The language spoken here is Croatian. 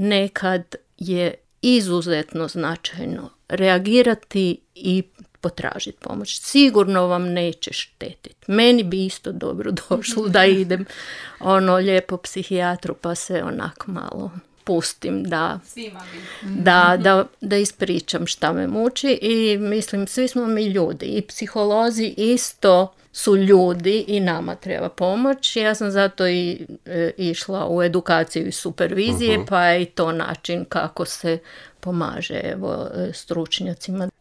nekad je izuzetno značajno reagirati i potražiti pomoć. Sigurno vam neće štetiti. Meni bi isto dobro došlo da idem lijepo psihijatru pa se onako malo pustim da ispričam šta me muči i mislim svi smo mi ljudi i psiholozi isto su ljudi i nama treba pomoć. Ja sam zato i išla u edukaciju i supervizije, pa je i to način kako se pomaže stručnjacima.